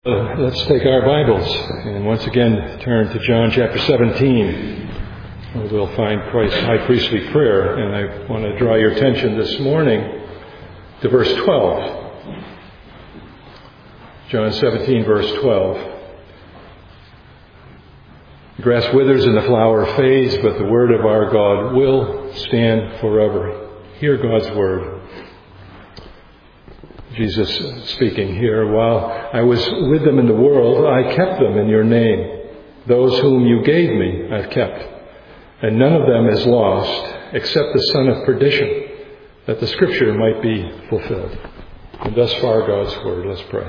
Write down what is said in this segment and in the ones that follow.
Let's take our Bibles and once again turn to John chapter 17, where we'll find Christ's high priestly prayer. And I want to draw your attention this morning to verse 12. John 17, verse 12. The grass withers and the flower fades, but the word of our God will stand forever. Hear God's word. Jesus speaking here, while I was with them in the world, I kept them in your name. Those whom you gave me, I've kept. And none of them is lost, except the son of perdition, that the scripture might be fulfilled. And thus far God's word. Let's pray.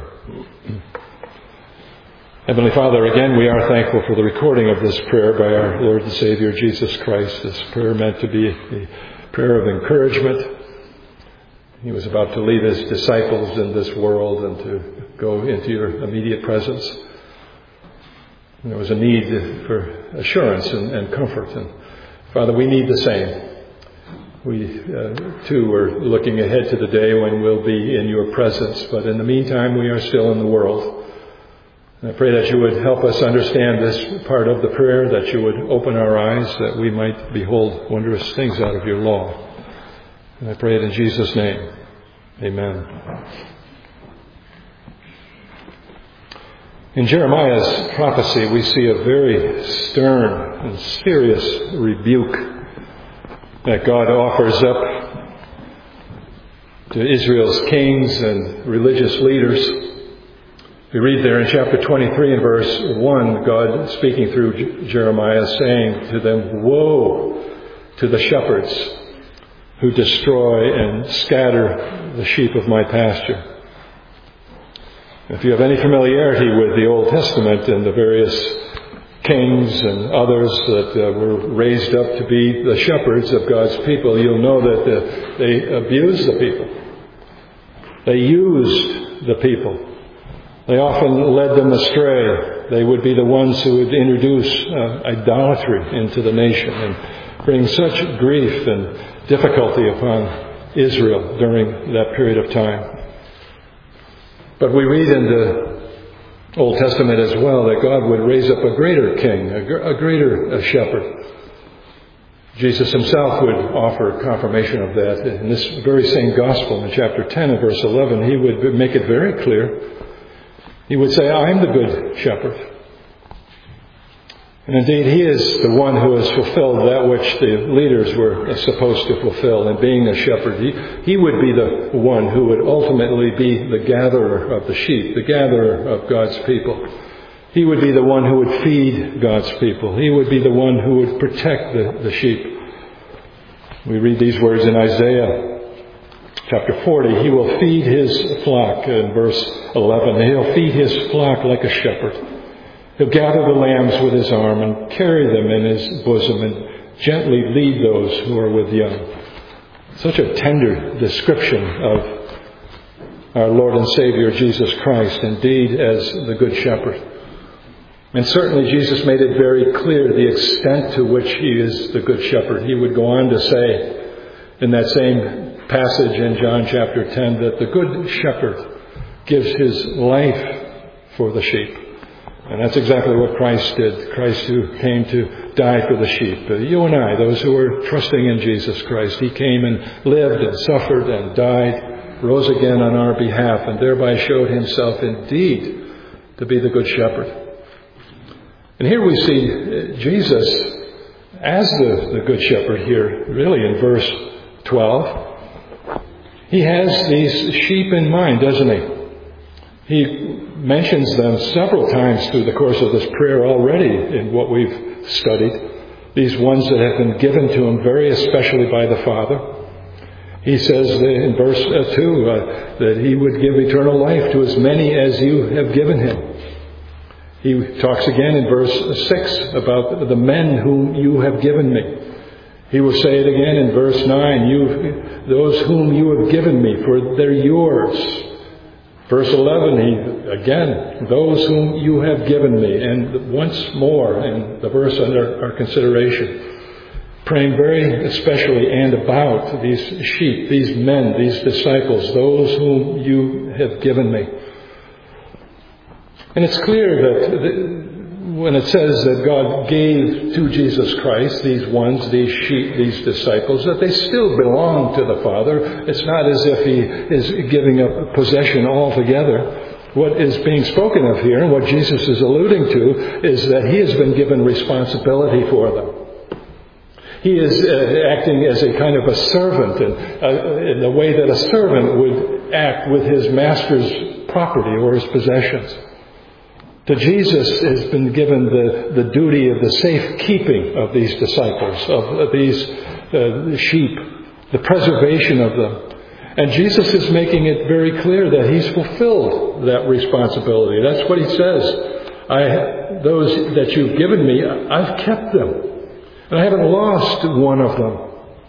Heavenly Father, again we are thankful for the recording of this prayer by our Lord and Savior Jesus Christ. This prayer meant to be a prayer of encouragement. He was about to leave his disciples in this world and to go into your immediate presence. And there was a need for assurance and comfort. And Father, we need the same. We, too, are looking ahead to the day when we'll be in your presence. But in the meantime, we are still in the world. And I pray that you would help us understand this part of the prayer, that you would open our eyes, that we might behold wondrous things out of your law. And I pray it in Jesus' name. Amen. In Jeremiah's prophecy, we see a very stern and serious rebuke that God offers up to Israel's kings and religious leaders. We read there in chapter 23 and verse 1, God speaking through Jeremiah saying to them, "Woe to the shepherds who destroy and scatter the sheep of my pasture." If you have any familiarity with the Old Testament and the various kings and others that were raised up to be the shepherds of God's people, you'll know that they abused the people. They used the people. They often led them astray. They would be the ones who would introduce idolatry into the nation and bring such grief and difficulty upon Israel during that period of time. But we read in the Old Testament as well that God would raise up a greater king, a greater shepherd. Jesus himself would offer confirmation of that. In this very same gospel, in chapter 10 and verse 11, he would make it very clear. He would say, "I am the good shepherd." And indeed, he is the one who has fulfilled that which the leaders were supposed to fulfill. And being a shepherd, he would be the one who would ultimately be the gatherer of the sheep, the gatherer of God's people. He would be the one who would feed God's people. He would be the one who would protect the sheep. We read these words in Isaiah chapter 40. He will feed his flock, in verse 11. He'll feed his flock like a shepherd. He'll gather the lambs with his arm and carry them in his bosom and gently lead those who are with young. Such a tender description of our Lord and Savior Jesus Christ, indeed, as the Good Shepherd. And certainly Jesus made it very clear the extent to which he is the Good Shepherd. He would go on to say in that same passage in John chapter 10 that the Good Shepherd gives his life for the sheep. And that's exactly what Christ did. Christ who came to die for the sheep. You and I, those who are trusting in Jesus Christ, he came and lived and suffered and died, rose again on our behalf, and thereby showed himself indeed to be the Good Shepherd. And here we see Jesus as the Good Shepherd here, really in verse 12. He has these sheep in mind, doesn't he? He mentions them several times through the course of this prayer already in what we've studied. These ones that have been given to him very especially by the Father. He says in verse 2 that he would give eternal life to as many as you have given him. He talks again in verse 6 about the men whom you have given me. He will say it again in verse 9, those whom you have given me, for they're yours. Verse 11, again, those whom you have given me. And once more in the verse under our consideration, praying very especially and about these sheep, these men, these disciples, those whom you have given me. And it's clear that when it says that God gave to Jesus Christ these ones, these sheep, these disciples, that they still belong to the Father. It's not as if He is giving up possession altogether. What is being spoken of here, and what Jesus is alluding to, is that He has been given responsibility for them. He is acting as a kind of a servant, in the way that a servant would act with his master's property or his possessions. To Jesus has been given the duty of the safekeeping of these disciples, of these sheep, the preservation of them. And Jesus is making it very clear that He's fulfilled that responsibility. That's what He says. Those that you've given me, I've kept them. And I haven't lost one of them.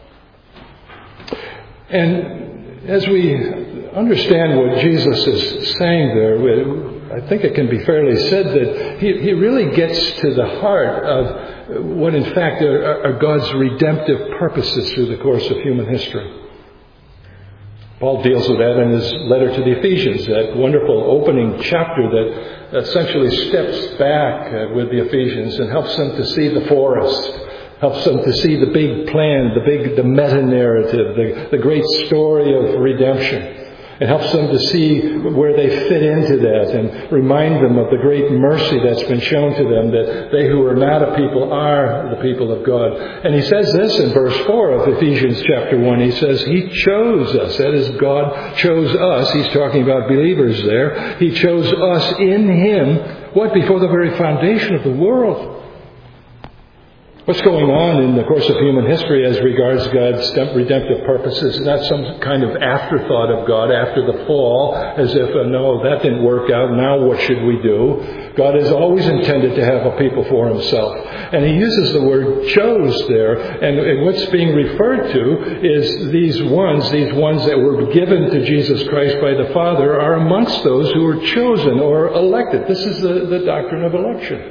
And as we understand what Jesus is saying there, I think it can be fairly said that he really gets to the heart of what in fact are God's redemptive purposes through the course of human history. Paul deals with that in his letter to the Ephesians, that wonderful opening chapter that essentially steps back with the Ephesians and helps them to see the forest, helps them to see the big plan, the meta-narrative, the great story of redemption. It helps them to see where they fit into that and remind them of the great mercy that's been shown to them, that they who are not a people are the people of God. And he says this in verse 4 of Ephesians chapter 1. He says, He chose us. That is, God chose us. He's talking about believers there. He chose us in Him. What? Before the very foundation of the world. What's going on in the course of human history as regards God's redemptive purposes is not some kind of afterthought of God after the fall, as if, no, that didn't work out, now what should we do? God has always intended to have a people for Himself. And He uses the word chose there, and what's being referred to is these ones that were given to Jesus Christ by the Father are amongst those who were chosen or elected. This is the doctrine of election.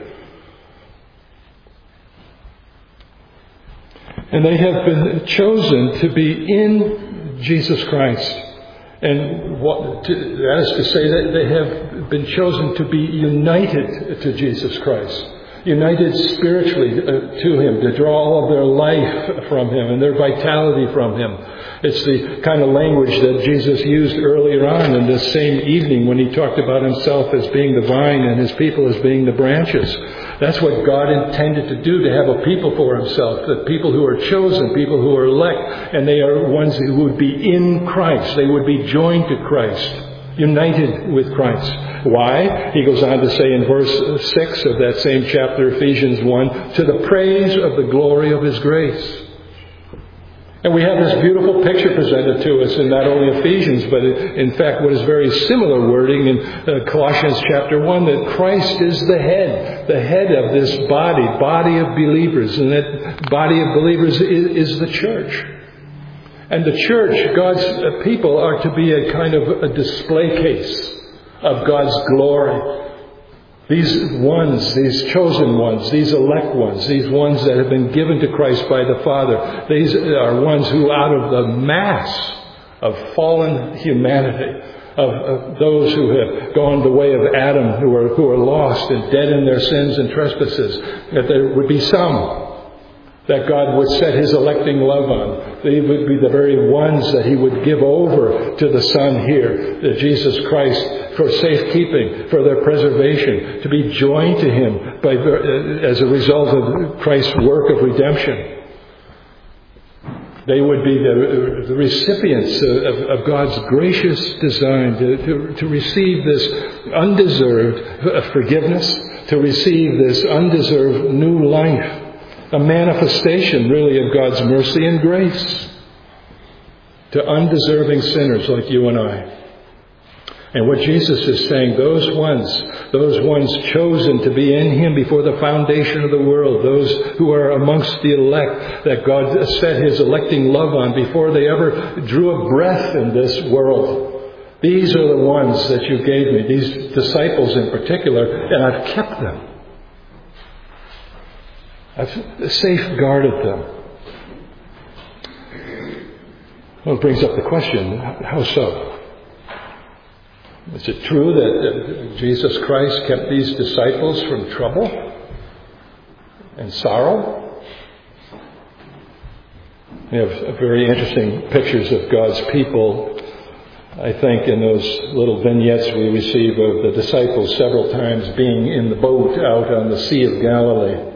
And they have been chosen to be in Jesus Christ. And that is to say that they have been chosen to be united to Jesus Christ. United spiritually to Him, to draw all of their life from Him and their vitality from Him. It's the kind of language that Jesus used earlier on in this same evening when He talked about Himself as being the vine and His people as being the branches. That's what God intended to do, to have a people for Himself, the people who are chosen, people who are elect, and they are ones who would be in Christ. They would be joined to Christ, united with Christ. Why? He goes on to say in verse 6 of that same chapter, Ephesians 1, to the praise of the glory of His grace. And we have this beautiful picture presented to us in not only Ephesians, but in fact what is very similar wording in Colossians chapter 1, that Christ is the head of this body of believers. And that body of believers is the church. And the church, God's people, are to be a kind of a display case of God's glory. These ones, these chosen ones, these elect ones, these ones that have been given to Christ by the Father, these are ones who out of the mass of fallen humanity, of those who have gone the way of Adam, who are lost and dead in their sins and trespasses, that there would be some that God would set His electing love on. They would be the very ones that He would give over to the Son here, to Jesus Christ, for safekeeping, for their preservation, to be joined to Him as a result of Christ's work of redemption. They would be the recipients of God's gracious design to receive this undeserved forgiveness, to receive this undeserved new life. A manifestation, really, of God's mercy and grace to undeserving sinners like you and I. And what Jesus is saying, those ones chosen to be in Him before the foundation of the world, those who are amongst the elect, that God set His electing love on before they ever drew a breath in this world. These are the ones that you gave me, these disciples in particular, and I've kept them. I've safeguarded them. Well, it brings up the question, how so? Is it true that Jesus Christ kept these disciples from trouble and sorrow? We have very interesting pictures of God's people, I think, in those little vignettes we receive of the disciples several times being in the boat out on the Sea of Galilee.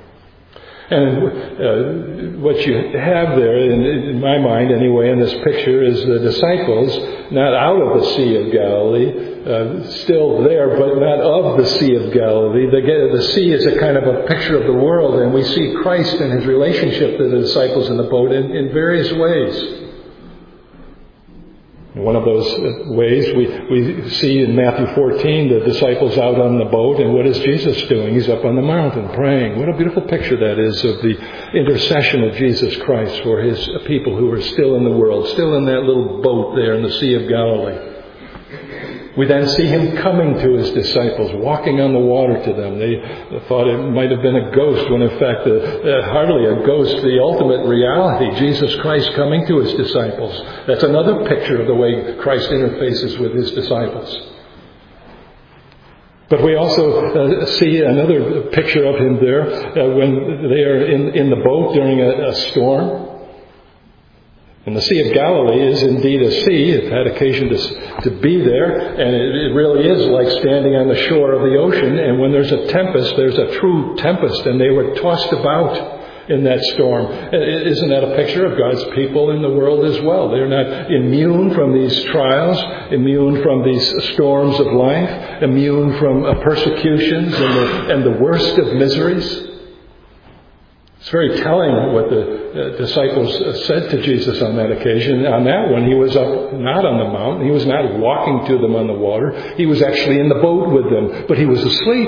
And what you have there, in my mind anyway, in this picture, is the disciples not out of the Sea of Galilee, still there, but not of the Sea of Galilee. The sea is a kind of a picture of the world, and we see Christ and His relationship to the disciples in the boat in various ways. One of those ways we see in Matthew 14 the disciples out on the boat, and what is Jesus doing? He's up on the mountain praying. What a beautiful picture that is of the intercession of Jesus Christ for His people who are still in the world, still in that little boat there in the Sea of Galilee. We then see Him coming to His disciples, walking on the water to them. They thought it might have been a ghost, when in fact hardly a ghost, the ultimate reality, Jesus Christ coming to His disciples. That's another picture of the way Christ interfaces with His disciples. But we also see another picture of Him there when they are in the boat during a storm. And the Sea of Galilee is indeed a sea. I've had occasion to be there, and it really is like standing on the shore of the ocean. And when there's a tempest, there's a true tempest, and they were tossed about in that storm. Isn't that a picture of God's people in the world as well? They're not immune from these trials, immune from these storms of life, immune from persecutions and the worst of miseries. It's very telling what the disciples said to Jesus on that occasion. On that one, He was up not on the mountain. He was not walking to them on the water. He was actually in the boat with them, but He was asleep.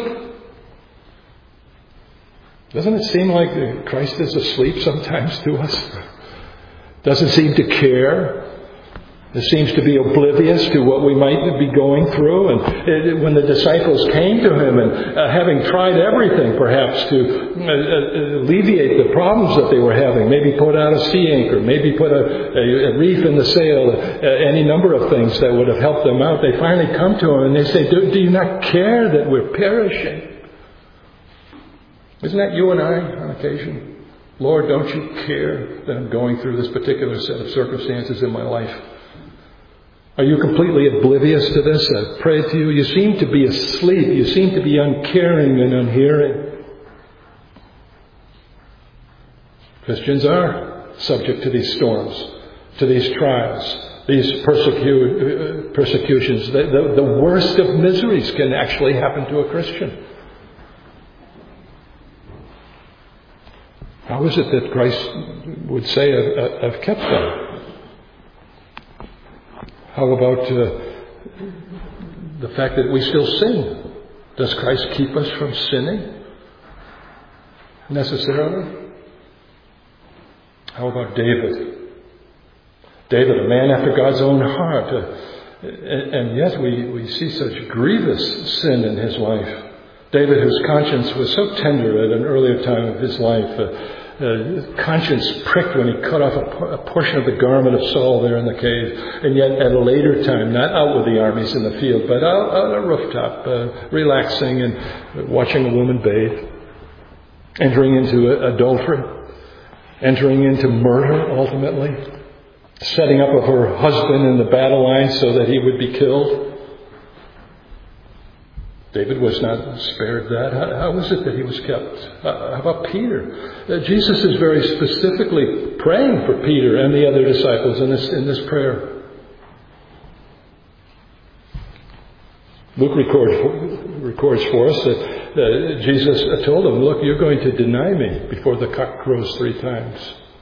Doesn't it seem like Christ is asleep sometimes to us? Doesn't seem to care. It seems to be oblivious to what we might be going through. And when the disciples came to Him and having tried everything perhaps to alleviate the problems that they were having, maybe put out a sea anchor, maybe put a reef in the sail, any number of things that would have helped them out, they finally come to Him and they say, do you not care that we're perishing? Isn't that you and I on occasion? Lord, don't you care that I'm going through this particular set of circumstances in my life? Are you completely oblivious to this? I pray to you. You seem to be asleep. You seem to be uncaring and unhearing. Christians are subject to these storms, to these trials, these persecutions. The worst of miseries can actually happen to a Christian. How is it that Christ would say, I've kept them? How about the fact that we still sin? Does Christ keep us from sinning necessarily? How about David? David, a man after God's own heart. And yet we see such grievous sin in his life. David, whose conscience was so tender at an earlier time of his life, conscience pricked when he cut off a portion of the garment of Saul there in the cave. And yet at a later time, not out with the armies in the field, but out on a rooftop, relaxing and watching a woman bathe, entering into adultery, entering into murder ultimately, setting up of her husband in the battle line so that he would be killed. David was not spared that. How was it that he was kept? How about Peter? Jesus is very specifically praying for Peter and the other disciples in this prayer. Luke records for us that Jesus told them, look, you're going to deny me before the cock crows 3 times.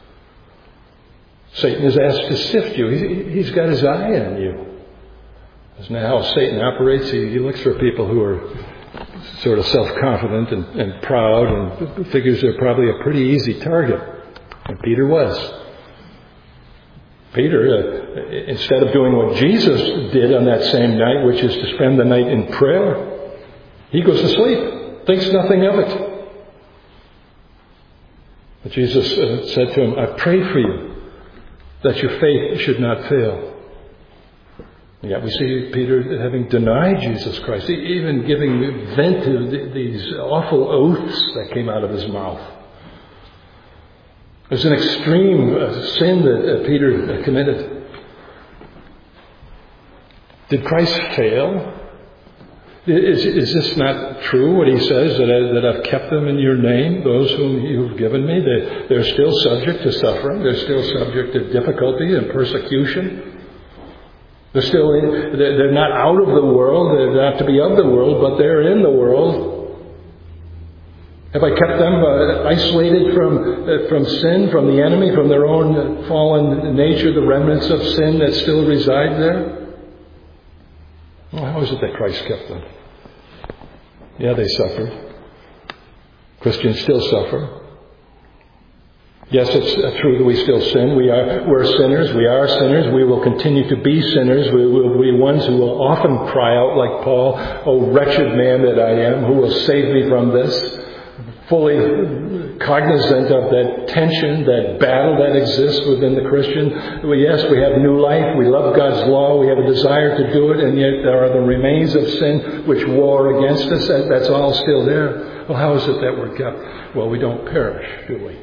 Satan is asked to sift you. He's got his eye on you. Isn't that how Satan operates? He looks for people who are sort of self-confident and proud and figures they're probably a pretty easy target. And Peter was. Peter, instead of doing what Jesus did on that same night, which is to spend the night in prayer, he goes to sleep, thinks nothing of it. But Jesus said to him, I pray for you that your faith should not fail. And yet we see Peter having denied Jesus Christ, even giving vent to these awful oaths that came out of his mouth. It was an extreme sin that Peter committed. Did Christ fail? Is this not true, what he says, that I've kept them in your name, those whom you've given me? They're still subject to suffering. They're still subject to difficulty and persecution. They're not out of the world. They're not to be of the world, but they're in the world. Have I kept them isolated from sin, from the enemy, from their own fallen nature, the remnants of sin that still reside there? Well, how is it that Christ kept them? Yeah, they suffered. Christians still suffer. Yes, it's true that we still sin. We're sinners. We are sinners. We will continue to be sinners. We will be ones who will often cry out like Paul, "O wretched man that I am, who will save me from this?" Fully cognizant of that tension, that battle that exists within the Christian. Yes, we have new life. We love God's law. We have a desire to do it, and yet there are the remains of sin which war against us. That's all still there. Well, how is it that we're kept? Well, we don't perish, do we?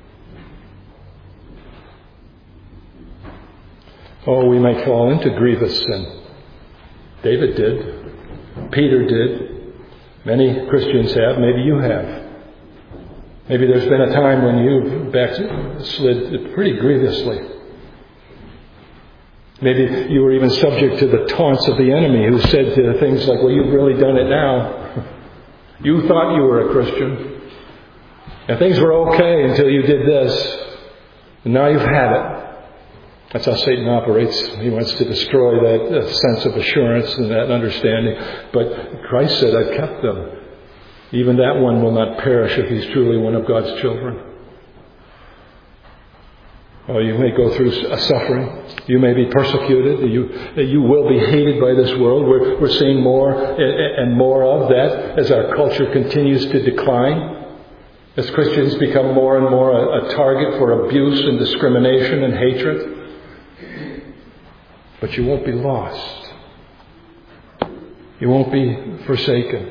Oh, we might fall into grievous sin. David did. Peter did. Many Christians have. Maybe you have. Maybe there's been a time when you backslid pretty grievously. Maybe you were even subject to the taunts of the enemy, who said to things like, "Well, you've really done it now. You thought you were a Christian. And things were okay until you did this. And now you've had it." That's how Satan operates. He wants to destroy that sense of assurance and that understanding. But Christ said, "I've kept them. Even that one will not perish if he's truly one of God's children." Oh, you may go through a suffering. You may be persecuted. You will be hated by this world. We're seeing more and more of that as our culture continues to decline. As Christians become more and more a target for abuse and discrimination and hatred. But you won't be lost. You won't be forsaken.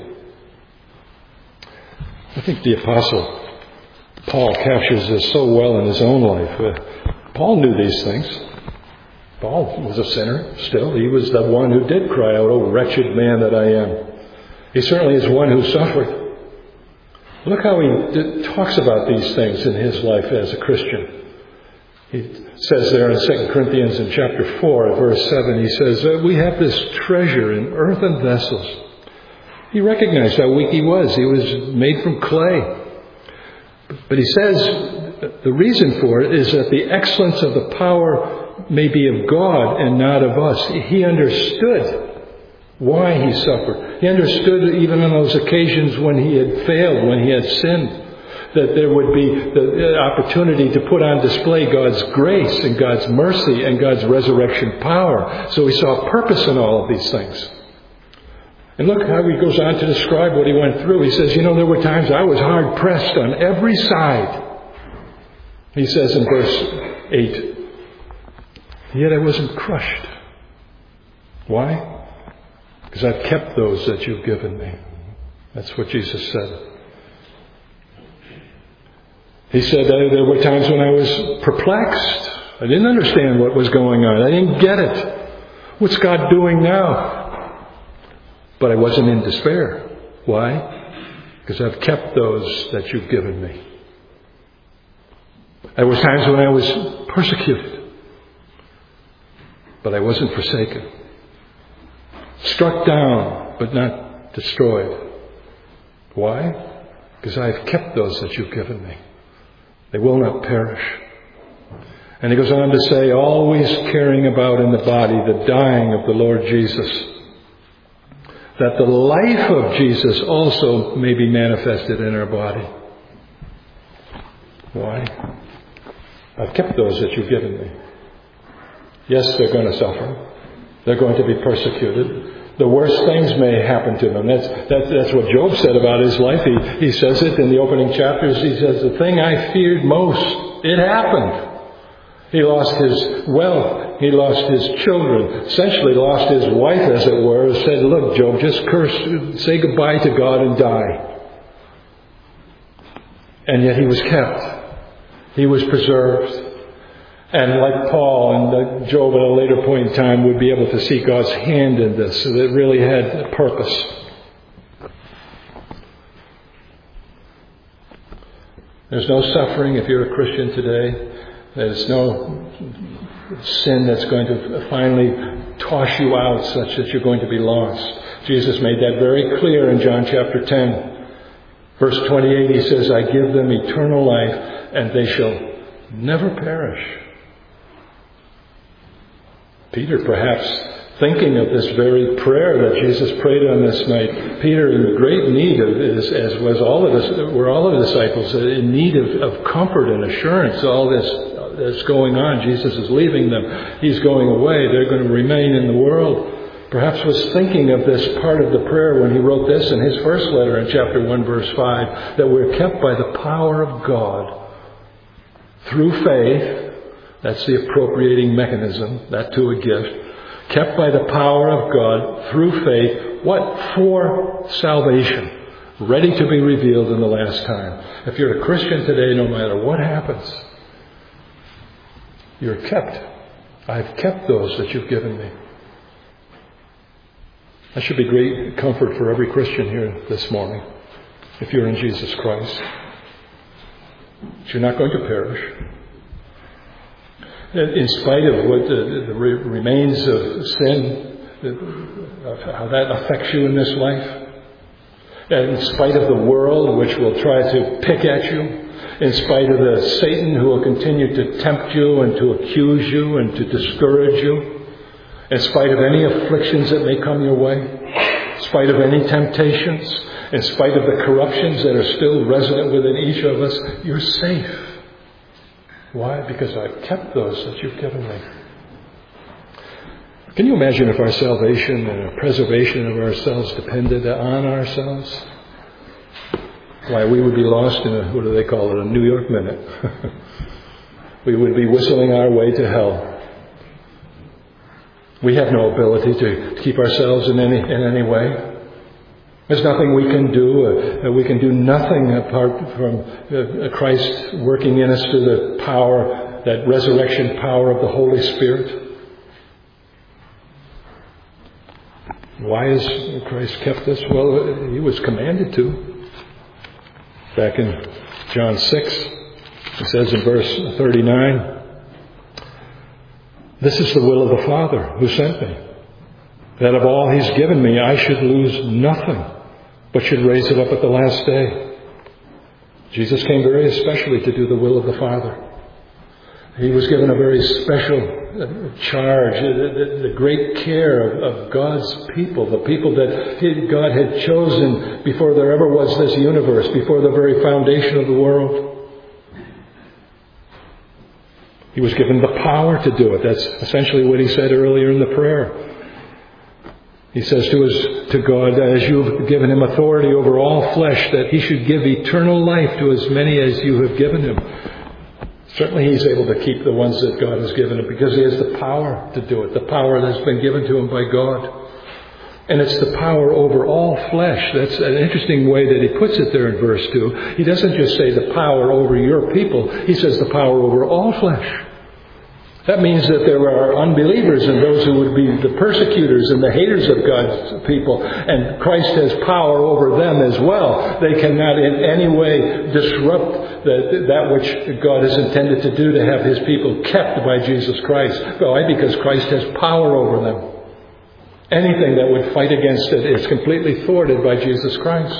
I think the Apostle Paul captures this so well in his own life. Paul knew these things. Paul was a sinner still. He was the one who did cry out, "Oh, wretched man that I am." He certainly is one who suffered. Look how he talks about these things in his life as a Christian. He says there in 2 Corinthians in chapter 4, verse 7, he says, "We have this treasure in earthen vessels." He recognized how weak he was. He was made from clay. But he says the reason for it is that the excellence of the power may be of God and not of us. He understood why he suffered. He understood even on those occasions when he had failed, when he had sinned, that there would be the opportunity to put on display God's grace and God's mercy and God's resurrection power. So he saw purpose in all of these things. And look how he goes on to describe what he went through. He says, there were times I was hard pressed on every side. He says in verse 8, yet I wasn't crushed. Why? Because I've kept those that you've given me. That's what Jesus said. He said there were times when I was perplexed. I didn't understand what was going on. I didn't get it. What's God doing now? But I wasn't in despair. Why? Because I've kept those that you've given me. There were times when I was persecuted. But I wasn't forsaken. Struck down, but not destroyed. Why? Because I have kept those that you've given me. They will not perish. And he goes on to say, always caring about in the body the dying of the Lord Jesus, that the life of Jesus also may be manifested in our body. Why? I've kept those that you've given me. Yes, they're going to suffer. They're going to be persecuted. The worst things may happen to them. That's what Job said about his life. He says it in the opening chapters. He says, the thing I feared most, it happened. He lost his wealth. He lost his children, essentially lost his wife, as it were, said, look, Job, just curse, say goodbye to God and die. And yet he was kept. He was preserved. And like Paul and Job at a later point in time would be able to see God's hand in this, so that it really had a purpose. There's no suffering if you're a Christian today. There's no sin that's going to finally toss you out such that you're going to be lost. Jesus made that very clear in John chapter 10. Verse 28, he says, I give them eternal life, and they shall never perish. Peter, perhaps thinking of this very prayer that Jesus prayed on this night, Peter in great need of, as was all of us, were all of the disciples, in need of comfort and assurance. All this that's going on, Jesus is leaving them. He's going away. They're going to remain in the world. Perhaps was thinking of this part of the prayer when he wrote this in his first letter in chapter 1, verse 5, that we're kept by the power of God through faith. That's the appropriating mechanism, that to a gift. Kept by the power of God through faith. What? For salvation. Ready to be revealed in the last time. If you're a Christian today, no matter what happens, you're kept. I've kept those that you've given me. That should be great comfort for every Christian here this morning, if you're in Jesus Christ. You're not going to perish. In spite of what the remains of sin, how that affects you in this life, and in spite of the world which will try to pick at you, in spite of the Satan who will continue to tempt you and to accuse you and to discourage you, in spite of any afflictions that may come your way, in spite of any temptations, in spite of the corruptions that are still resident within each of us, you're safe. Why? Because I've kept those that you've given me. Can you imagine if our salvation and our preservation of ourselves depended on ourselves? Why, we would be lost in a, what do they call it, a New York minute. We would be whistling our way to hell. We have no ability to keep ourselves in any way. There's nothing we can do. We can do nothing apart from Christ working in us through the power, that resurrection power of the Holy Spirit. Why has Christ kept us? Well, he was commanded to. Back in John 6, it says in verse 39, this is the will of the Father who sent me, that of all He's given me I should lose nothing, but should raise it up at the last day. Jesus came very especially to do the will of the Father. He was given a very special charge, the great care of God's people, the people that God had chosen before there ever was this universe, before the very foundation of the world. He was given the power to do it. That's essentially what he said earlier in the prayer. He says to God, as you've given him authority over all flesh, that he should give eternal life to as many as you have given him. Certainly he's able to keep the ones that God has given him because he has the power to do it, the power that's been given to him by God. And it's the power over all flesh. That's an interesting way that he puts it there in verse 2. He doesn't just say the power over your people. He says the power over all flesh. That means that there are unbelievers and those who would be the persecutors and the haters of God's people. And Christ has power over them as well. They cannot in any way disrupt that which God has intended to do to have his people kept by Jesus Christ. Why? Because Christ has power over them. Anything that would fight against it is completely thwarted by Jesus Christ.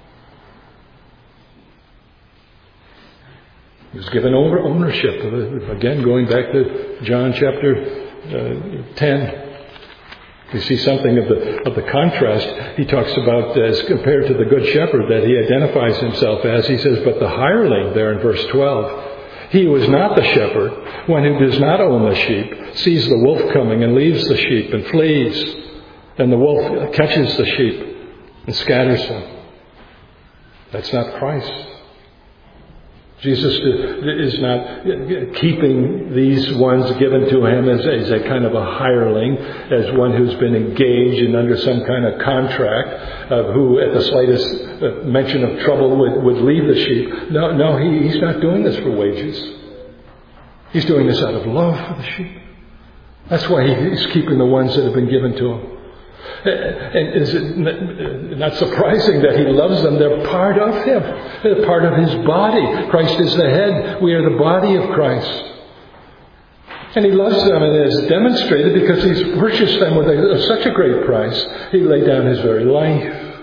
He was given over ownership. Again, going back to John chapter 10. We see something of the contrast. He talks about, as compared to the good shepherd that he identifies himself as. He says, but the hireling, there in verse 12, he who is not the shepherd, one who does not own the sheep, sees the wolf coming and leaves the sheep and flees. And the wolf catches the sheep and scatters them. That's not Christ. Jesus is not keeping these ones given to him as a kind of a hireling, as one who's been engaged and under some kind of contract, who at the slightest mention of trouble would leave the sheep. No, he's not doing this for wages. He's doing this out of love for the sheep. That's why he's keeping the ones that have been given to him. And is it not surprising that he loves them? They're part of him. They're part of his body. Christ is the head. We are the body of Christ. And he loves them, and it is demonstrated because he's purchased them with such a great price. He laid down his very life.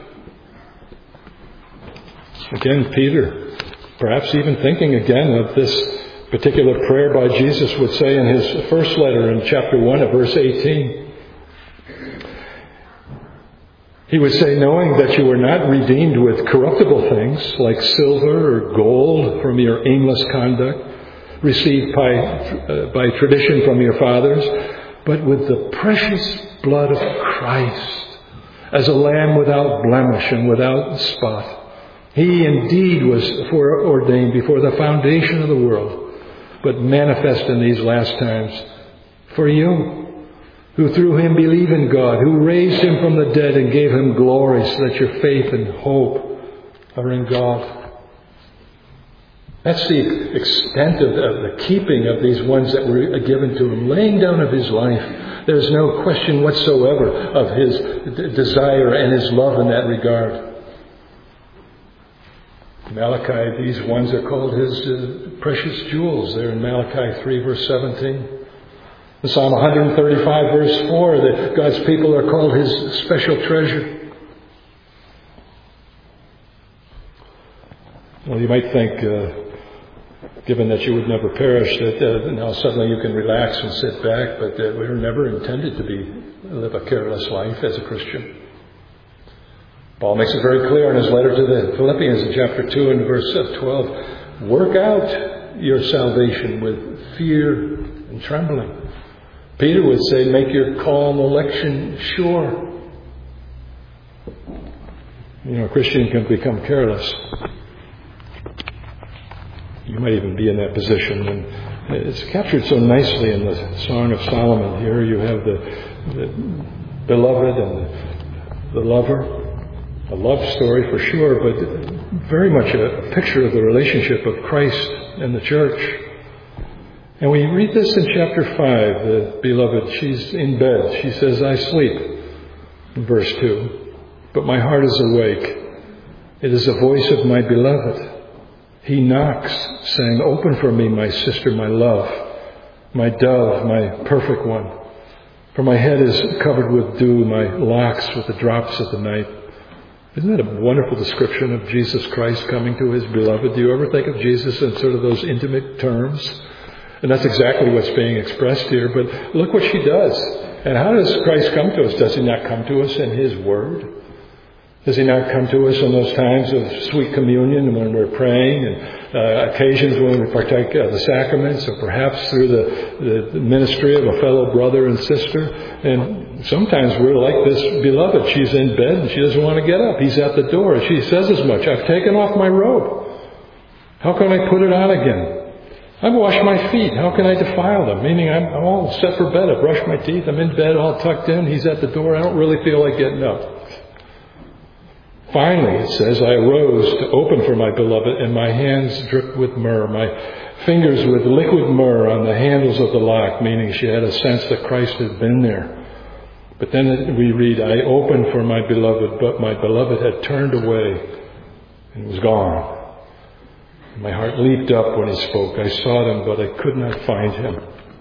Again, Peter, perhaps even thinking again of this particular prayer by Jesus, would say in his first letter in chapter 1 of verse 18, he would say, knowing that you were not redeemed with corruptible things like silver or gold from your aimless conduct, received by tradition from your fathers, but with the precious blood of Christ, as a lamb without blemish and without spot. He indeed was foreordained before the foundation of the world, but manifest in these last times for you, who through him believe in God, who raised him from the dead and gave him glory, so that your faith and hope are in God. That's the extent of the keeping of these ones that were given to him, laying down of his life. There's no question whatsoever of his desire and his love in that regard. Malachi, these ones are called his precious jewels. They're in Malachi 3 verse 17. In Psalm 135 verse 4, that God's people are called his special treasure. Well, you might think, given that you would never perish, that now suddenly you can relax and sit back, but we were never intended to live a careless life as a Christian. Paul makes it very clear in his letter to the Philippians in chapter 2 and verse 12, work out your salvation with fear and trembling. Peter would say, make your call and election sure. A Christian can become careless. You might even be in that position. And it's captured so nicely in the Song of Solomon. Here you have the beloved and the lover. A love story for sure, but very much a picture of the relationship of Christ and the church. And we read this in chapter 5, the beloved, she's in bed. She says, I sleep, in verse 2, but my heart is awake. It is the voice of my beloved. He knocks, saying, open for me, my sister, my love, my dove, my perfect one. For my head is covered with dew, my locks with the drops of the night. Isn't that a wonderful description of Jesus Christ coming to his beloved? Do you ever think of Jesus in sort of those intimate terms? And that's exactly what's being expressed here. But look what she does. And how does Christ come to us? Does he not come to us in his word? Does he not come to us in those times of sweet communion when we're praying, and occasions when we partake of the sacraments, or perhaps through the ministry of a fellow brother and sister? And sometimes we're like this beloved. She's in bed and she doesn't want to get up. He's at the door. She says as much. I've taken off my robe. How can I put it on again? I've washed my feet. How can I defile them? Meaning I'm all set for bed. I brushed my teeth. I'm in bed all tucked in. He's at the door. I don't really feel like getting up. Finally, it says, I arose to open for my beloved, and my hands dripped with myrrh, my fingers with liquid myrrh on the handles of the lock, meaning she had a sense that Christ had been there. But then we read, I opened for my beloved, but my beloved had turned away and was gone. My heart leaped up when he spoke. I sought him, but I could not find him.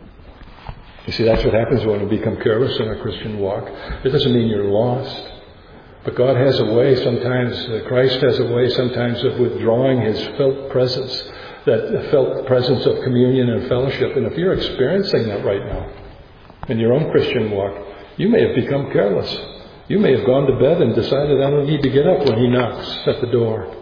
You see, that's what happens when we become careless in our Christian walk. It doesn't mean you're lost. But God has a way sometimes, Christ has a way sometimes of withdrawing his felt presence, that felt presence of communion and fellowship. And if you're experiencing that right now in your own Christian walk, you may have become careless. You may have gone to bed and decided, I don't need to get up when he knocks at the door.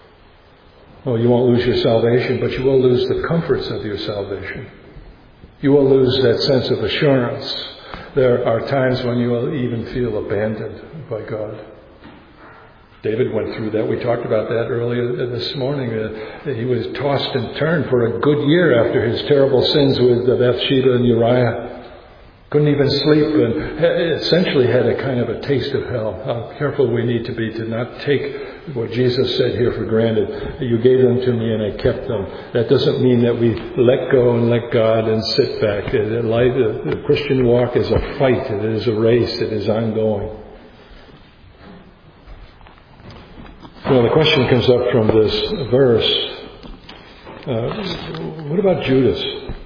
Oh, you won't lose your salvation, but you will lose the comforts of your salvation. You will lose that sense of assurance. There are times when you will even feel abandoned by God. David went through that. We talked about that earlier this morning. He was tossed and turned for a good year after his terrible sins with Bathsheba and Uriah. Couldn't even sleep and essentially had a kind of a taste of hell. How careful we need to be to not take what Jesus said here for granted. You gave them to me and I kept them. That doesn't mean that we let go and let God and sit back. The Christian walk is a fight. It is a race. It is ongoing. Well, the question comes up from this verse. What about Judas?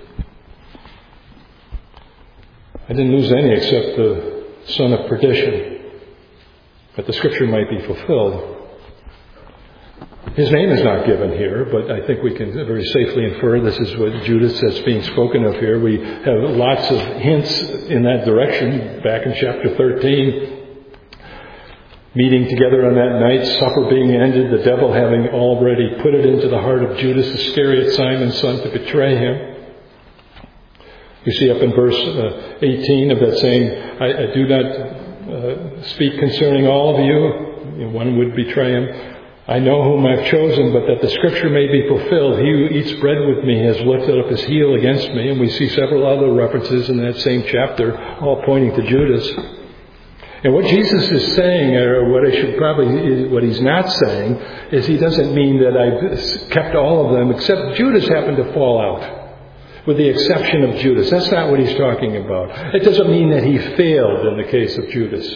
I didn't lose any except the son of perdition. But the scripture might be fulfilled. His name is not given here, but I think we can very safely infer this is what Judas is being spoken of here. We have lots of hints in that direction back in chapter 13. Meeting together on that night, supper being ended, the devil having already put it into the heart of Judas Iscariot, Simon's son, to betray him. You see up in verse 18 of that same, I do not speak concerning all of you. One would betray him. I know whom I've chosen, but that the scripture may be fulfilled. He who eats bread with me has lifted up his heel against me. And we see several other references in that same chapter, all pointing to Judas. And what Jesus is saying, or what he's not saying, is he doesn't mean that I've kept all of them, except Judas happened to fall out, with the exception of Judas. That's not what he's talking about. It doesn't mean that he failed in the case of Judas.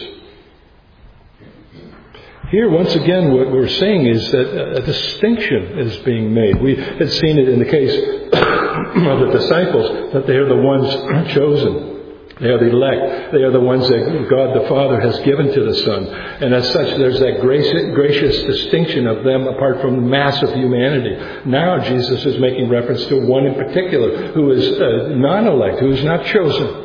Here, once again, what we're saying is that a distinction is being made. We had seen it in the case of the disciples, that they are the ones chosen. They are the elect. They are the ones that God the Father has given to the Son. And as such, there's that gracious distinction of them apart from the mass of humanity. Now Jesus is making reference to one in particular who is non-elect, who is not chosen.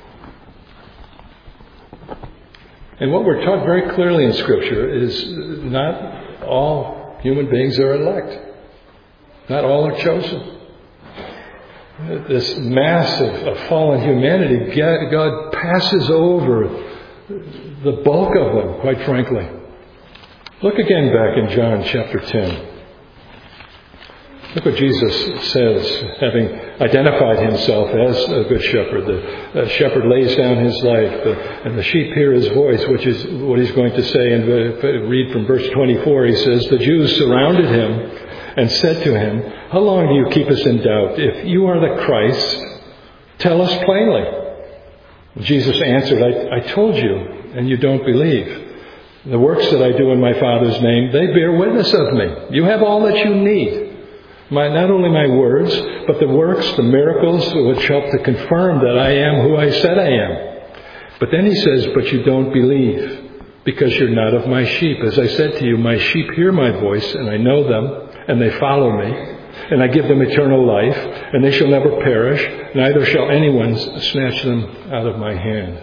And what we're taught very clearly in Scripture is not all human beings are elect. Not all are chosen. This mass of fallen humanity, God passes over the bulk of them, quite frankly. Look again back in John chapter 10. Look what Jesus says, having identified himself as a good shepherd. The shepherd lays down his life, and the sheep hear his voice, which is what he's going to say. And read from verse 24, he says, the Jews surrounded him and said to him, how long do you keep us in doubt? If you are the Christ, tell us plainly. Jesus answered, I told you, and you don't believe. The works that I do in my Father's name, they bear witness of me. You have all that you need. Not only my words, but the works, the miracles, which help to confirm that I am who I said I am. But then he says, but you don't believe, because you're not of my sheep. As I said to you, my sheep hear my voice, and I know them, and they follow me, and I give them eternal life, and they shall never perish, neither shall anyone snatch them out of my hand.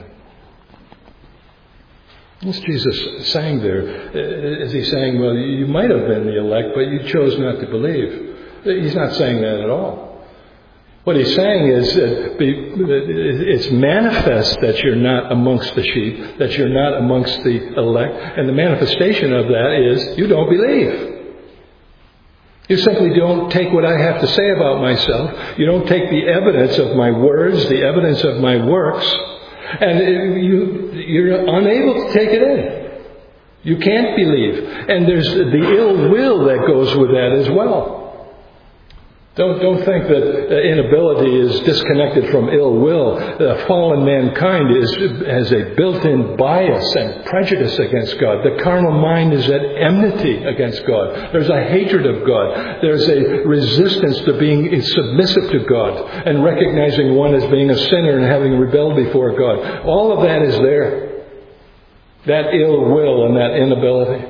What's Jesus saying there? Is he saying, well, you might have been the elect, but you chose not to believe? He's not saying that at all. What he's saying is that it's manifest that you're not amongst the sheep, that you're not amongst the elect, and the manifestation of that is you don't believe. You simply don't take what I have to say about myself. You don't take the evidence of my words, the evidence of my works, and you're unable to take it in. You can't believe. And there's the ill will that goes with that as well. Don't think that inability is disconnected from ill will. Fallen mankind has a built-in bias and prejudice against God. The carnal mind is at enmity against God. There's a hatred of God. There's a resistance to being submissive to God and recognizing one as being a sinner and having rebelled before God. All of that is there. That ill will and that inability.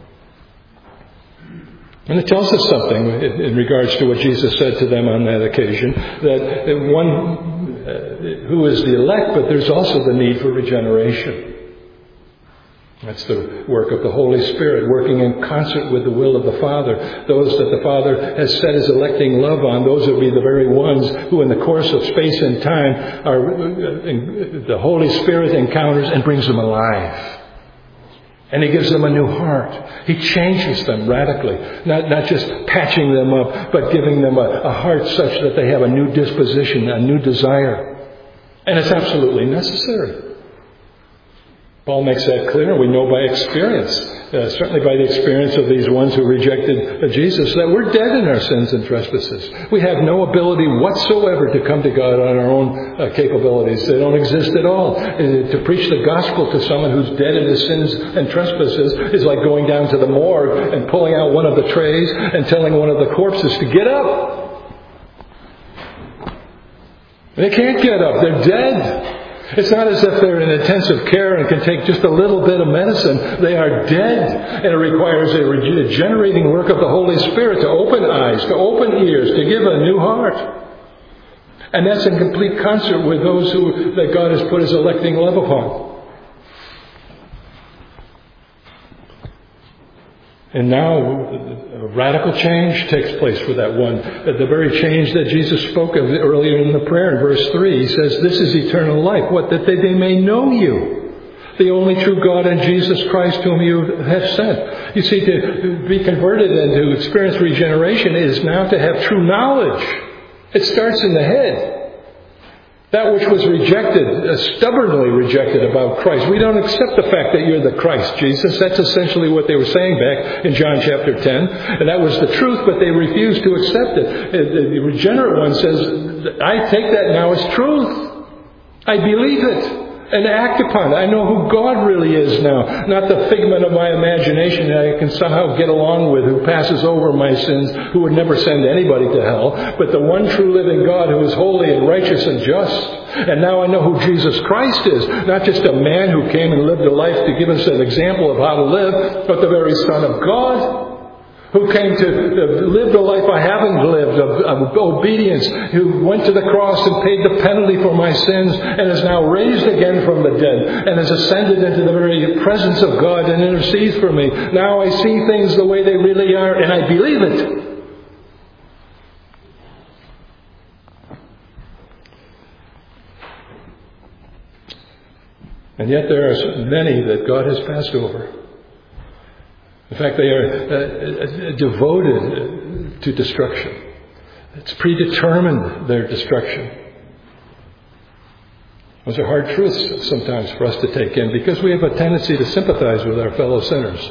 And it tells us something in regards to what Jesus said to them on that occasion, that one who is the elect, but there's also the need for regeneration. That's the work of the Holy Spirit, working in concert with the will of the Father. Those that the Father has set his electing love on, those will be the very ones who in the course of space and time the Holy Spirit encounters and brings them alive. And He gives them a new heart. He changes them radically. Not just patching them up, but giving them a heart such that they have a new disposition, a new desire. And it's absolutely necessary. Paul makes that clear. We know by experience, certainly by the experience of these ones who rejected Jesus, that we're dead in our sins and trespasses. We have no ability whatsoever to come to God on our own capabilities. They don't exist at all. To preach the gospel to someone who's dead in his sins and trespasses is like going down to the morgue and pulling out one of the trays and telling one of the corpses to get up. They can't get up. They're dead. It's not as if they're in intensive care and can take just a little bit of medicine. They are dead. And it requires a regenerating work of the Holy Spirit to open eyes, to open ears, to give a new heart. And that's in complete concert with those that God has put His electing love upon. And now a radical change takes place for that one. The very change that Jesus spoke of earlier in the prayer in verse 3. He says, "This is eternal life, what? That they may know you, the only true God, and Jesus Christ whom you have sent." You see, to be converted and to experience regeneration is now to have true knowledge. It starts in the head. That which was rejected, stubbornly rejected about Christ. We don't accept the fact that you're the Christ, Jesus. That's essentially what they were saying back in John chapter 10. And that was the truth, but they refused to accept it. The regenerate one says, I take that now as truth. I believe it and act upon it. I know who God really is now. Not the figment of my imagination that I can somehow get along with, who passes over my sins, who would never send anybody to hell, but the one true living God who is holy and righteous and just. And now I know who Jesus Christ is. Not just a man who came and lived a life to give us an example of how to live, but the very Son of God, who came to live the life I haven't lived, of obedience, who went to the cross and paid the penalty for my sins, and is now raised again from the dead, and has ascended into the very presence of God and intercedes for me. Now I see things the way they really are, and I believe it. And yet there are many that God has passed over. In fact, they are devoted to destruction. It's predetermined, their destruction. Those are hard truths sometimes for us to take in because we have a tendency to sympathize with our fellow sinners.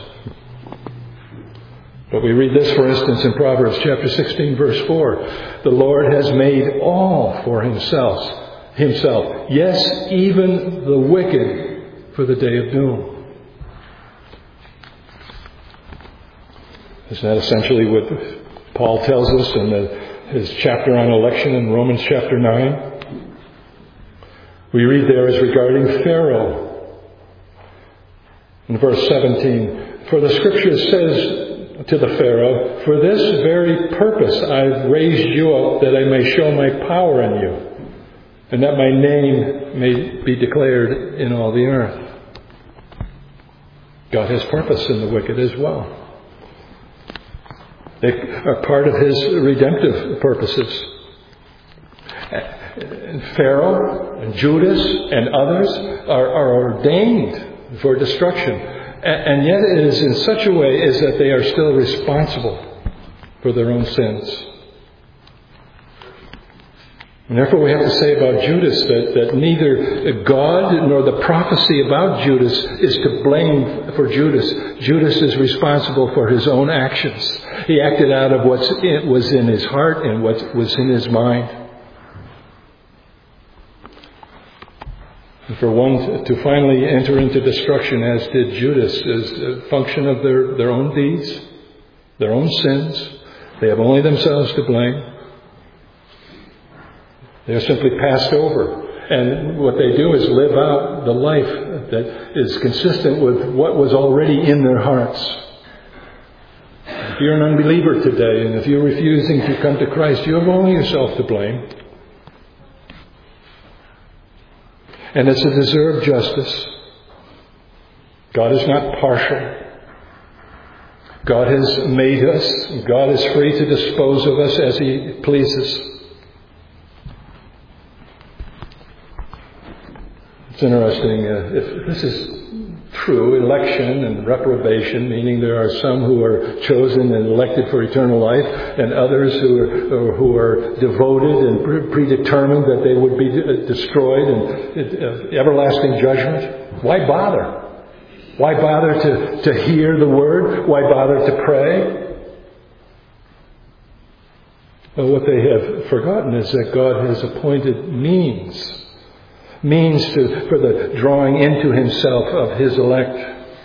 But we read this, for instance, in Proverbs chapter 16, verse 4. The Lord has made all for Himself. Yes, even the wicked for the day of doom. Isn't that essentially what Paul tells us in his chapter on election in Romans chapter 9? We read there as regarding Pharaoh. In verse 17, for the Scripture says to the Pharaoh, for this very purpose I've raised you up, that I may show my power in you, and that my name may be declared in all the earth. God has purpose in the wicked as well. They are part of His redemptive purposes. And Pharaoh and Judas and others are ordained for destruction. And yet it is in such a way as that they are still responsible for their own sins. And therefore we have to say about Judas that neither God nor the prophecy about Judas is to blame for Judas. Judas is responsible for his own actions. He acted out of what was in his heart and what was in his mind. And for one to finally enter into destruction, as did Judas, is a function of their own deeds, their own sins. They have only themselves to blame. They are simply passed over. And what they do is live out the life that is consistent with what was already in their hearts. If you're an unbeliever today, and if you're refusing to come to Christ, you have only yourself to blame. And it's a deserved justice. God is not partial. God has made us. God is free to dispose of us as He pleases. It's interesting, if this is true, election and reprobation, meaning there are some who are chosen and elected for eternal life, and others who are devoted and predetermined that they would be destroyed and everlasting judgment. Why bother? Why bother to hear the word? Why bother to pray? Well, what they have forgotten is that God has appointed means for the drawing into himself of his elect.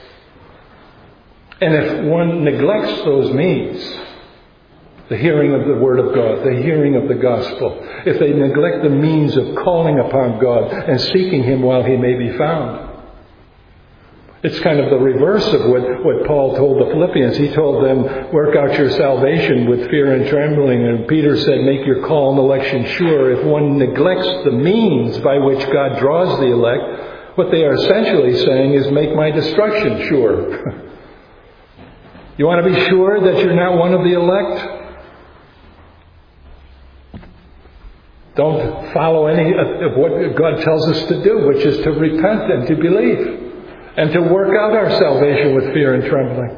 And if one neglects those means, the hearing of the Word of God, the hearing of the gospel, if they neglect the means of calling upon God and seeking him while he may be found, it's kind of the reverse of what Paul told the Philippians. He told them, work out your salvation with fear and trembling. And Peter said, make your call and election sure. If one neglects the means by which God draws the elect, what they are essentially saying is, make my destruction sure. You want to be sure that you're not one of the elect? Don't follow any of what God tells us to do, which is to repent and to believe. And to work out our salvation with fear and trembling.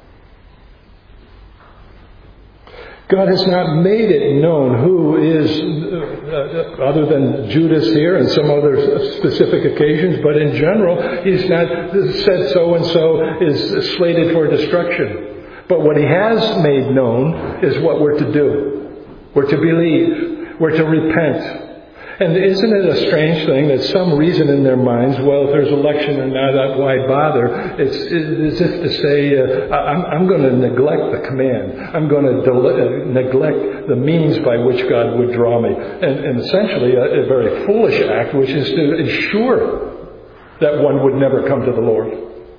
God has not made it known who is, other than Judas here and some other specific occasions, but in general, he's not said so-and-so is slated for destruction. But what he has made known is what we're to do. We're to believe. We're to repent. And isn't it a strange thing that some reason in their minds, well, if there's election or not, why bother? It's as if to say, I'm going to neglect the command. I'm going to neglect the means by which God would draw me. And essentially a very foolish act, which is to ensure that one would never come to the Lord.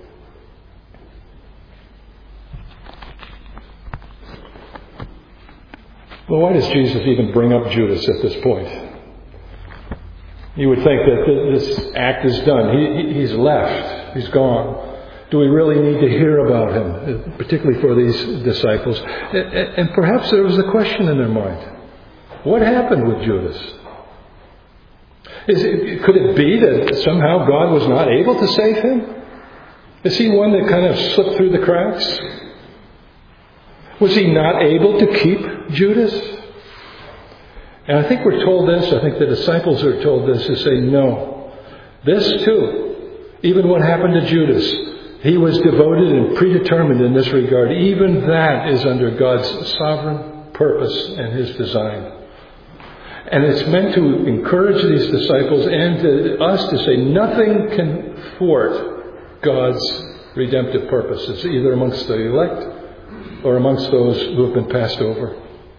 Well, why does Jesus even bring up Judas at this point? You would think that this act is done. He's left. He's gone. Do we really need to hear about him, particularly for these disciples? And perhaps there was a question in their mind. What happened with Judas? Could it be that somehow God was not able to save him? Is he one that kind of slipped through the cracks? Was he not able to keep Judas? And I think we're told this, I think the disciples are told this, to say no. This too, even what happened to Judas, he was devoted and predetermined in this regard. Even that is under God's sovereign purpose and his design. And it's meant to encourage these disciples and to us to say nothing can thwart God's redemptive purposes, either amongst the elect or amongst those who have been passed over.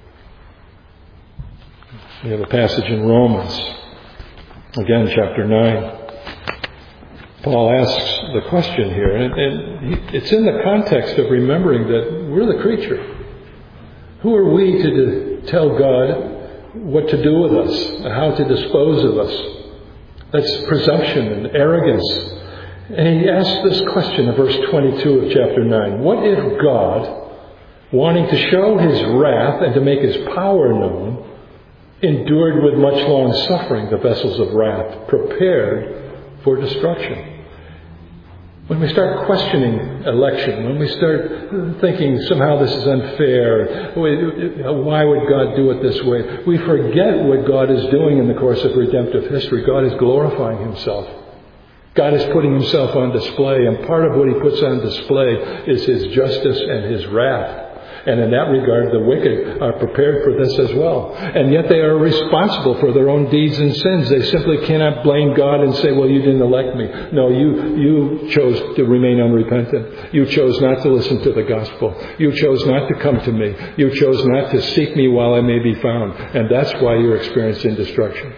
We have a passage in Romans, again, chapter 9. Paul asks the question here, and it's in the context of remembering that we're the creature. Who are we to tell God what to do with us, how to dispose of us? That's presumption and arrogance. And he asks this question in verse 22 of chapter 9. What if God, wanting to show his wrath and to make his power known, endured with much long suffering the vessels of wrath prepared for destruction? When we start questioning election, when we start thinking somehow this is unfair, why would God do it this way? We forget what God is doing in the course of redemptive history. God is glorifying himself. God is putting himself on display, and part of what he puts on display is his justice and his wrath. And in that regard, the wicked are prepared for this as well. And yet they are responsible for their own deeds and sins. They simply cannot blame God and say, well, you didn't elect me. No, you chose to remain unrepentant. You chose not to listen to the gospel. You chose not to come to me. You chose not to seek me while I may be found. And that's why you're experiencing destruction.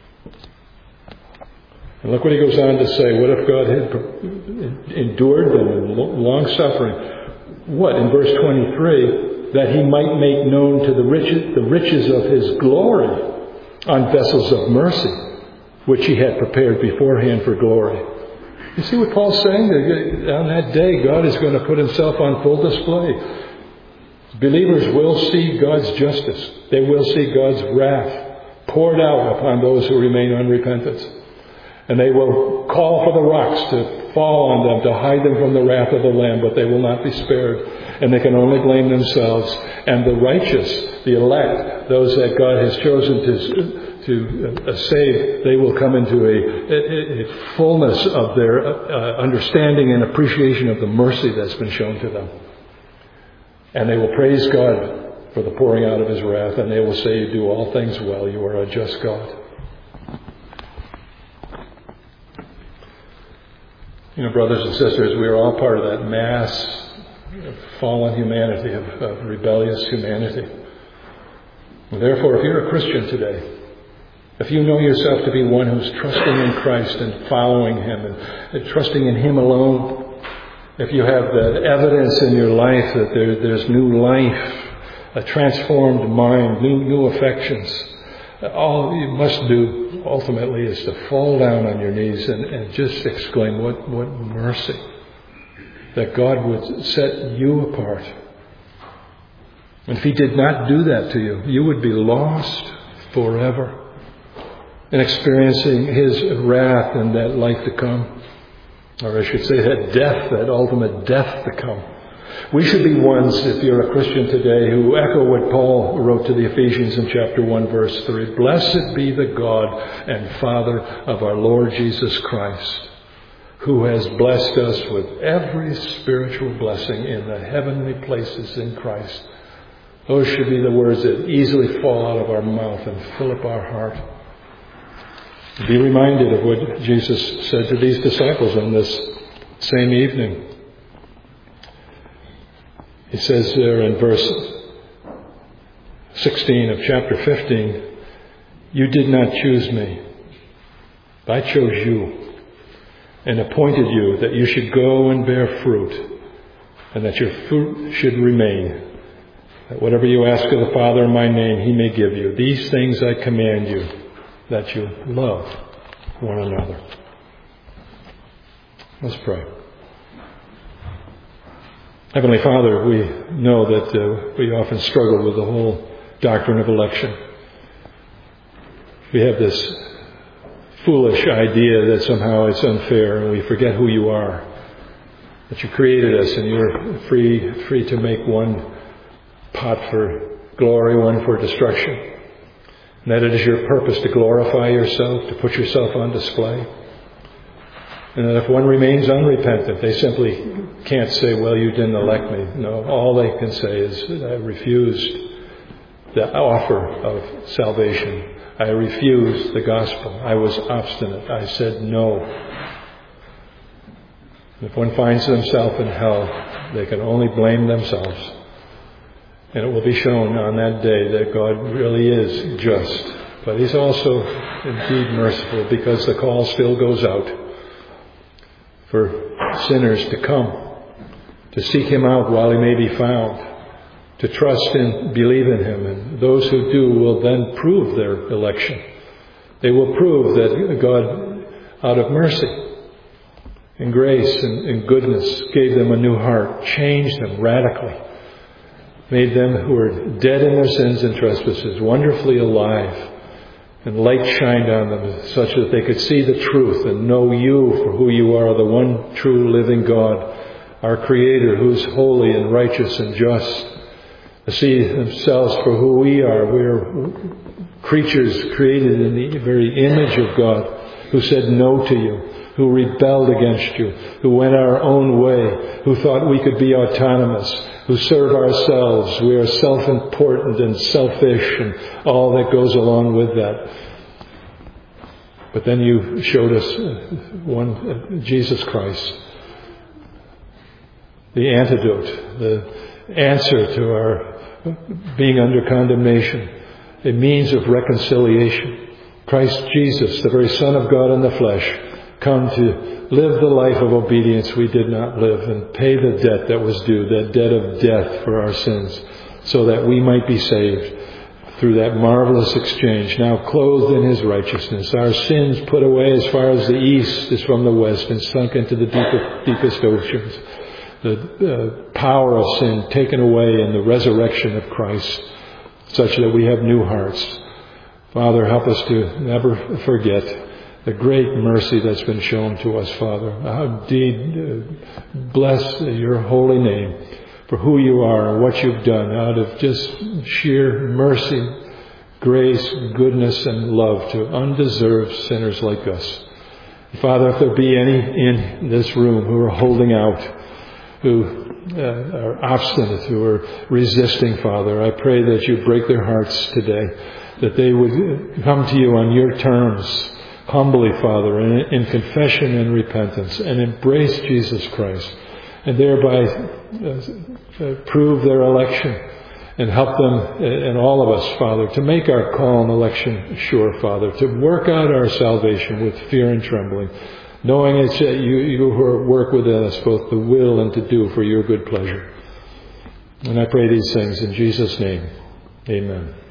And look what he goes on to say. What if God had endured them in long suffering? What, in verse 23, that he might make known to the riches of his glory on vessels of mercy, which he had prepared beforehand for glory. You see what Paul's saying? On that day, God is going to put himself on full display. Believers will see God's justice. They will see God's wrath poured out upon those who remain unrepentant. And they will call for the rocks to fall on them, to hide them from the wrath of the Lamb, but they will not be spared. And they can only blame themselves. And the righteous, the elect, those that God has chosen to save, they will come into a fullness of their understanding and appreciation of the mercy that's been shown to them. And they will praise God for the pouring out of His wrath, and they will say, "You do all things well. You are a just God." You know, brothers and sisters, we are all part of that mass of fallen humanity, of rebellious humanity. And therefore, if you're a Christian today, if you know yourself to be one who's trusting in Christ and following Him and trusting in Him alone, if you have the evidence in your life that there's new life, a transformed mind, new affections, all you must do ultimately is to fall down on your knees and just exclaim, what mercy that God would set you apart. And if He did not do that to you, you would be lost forever in experiencing His wrath and that life to come. Or I should say that death, that ultimate death to come. We should be ones, if you're a Christian today, who echo what Paul wrote to the Ephesians in chapter 1, verse 3. Blessed be the God and Father of our Lord Jesus Christ, who has blessed us with every spiritual blessing in the heavenly places in Christ. Those should be the words that easily fall out of our mouth and fill up our heart. Be reminded of what Jesus said to these disciples on this same evening. He says there in verse 16 of chapter 15, "You did not choose me, but I chose you and appointed you that you should go and bear fruit, and that your fruit should remain, that whatever you ask of the Father in my name, He may give you. These things I command you, that you love one another." Let's pray. Heavenly Father, we know that we often struggle with the whole doctrine of election. We have this foolish idea that somehow it's unfair and we forget who you are, that you created us and you're free to make one pot for glory, one for destruction. And that it is your purpose to glorify yourself, to put yourself on display. And that if one remains unrepentant, they simply can't say, "Well, you didn't elect me." No, all they can say is, "I refused the offer of salvation. I refused the gospel. I was obstinate. I said no." If one finds themselves in hell, they can only blame themselves. And it will be shown on that day that God really is just. But He's also indeed merciful, because the call still goes out for sinners to come, to seek Him out while He may be found, to trust and believe in Him. And those who do will then prove their election. They will prove that God, out of mercy and grace and goodness, gave them a new heart, changed them radically, made them who were dead in their sins and trespasses wonderfully alive, and light shined on them such that they could see the truth and know you for who you are, the one true living God, our Creator, who is holy and righteous and just. To see themselves for who we are. We are creatures created in the very image of God, who said no to you, who rebelled against you, who went our own way, who thought we could be autonomous, who serve ourselves. We are self-important and selfish and all that goes along with that. But then you showed us Jesus Christ, the antidote, the answer to our being under condemnation, a means of reconciliation. Christ Jesus, the very Son of God in the flesh, come to live the life of obedience we did not live and pay the debt that was due, that debt of death for our sins, so that we might be saved through that marvelous exchange, now clothed in His righteousness. Our sins put away as far as the east is from the west and sunk into the deepest oceans. The power of sin taken away in the resurrection of Christ, such that we have new hearts. Father, help us to never forget the great mercy that's been shown to us, Father. How indeed bless your holy name for who you are and what you've done out of just sheer mercy, grace, goodness, and love to undeserved sinners like us. Father, if there be any in this room who are holding out, who are obstinate, who are resisting, Father, I pray that you break their hearts today, that they would come to you on your terms, humbly, Father, in confession and repentance, and embrace Jesus Christ, and thereby prove their election, and help them and all of us, Father, to make our call and election sure, Father, to work out our salvation with fear and trembling, knowing it's you who work within us both to will and to do for your good pleasure. And I pray these things in Jesus' name. Amen.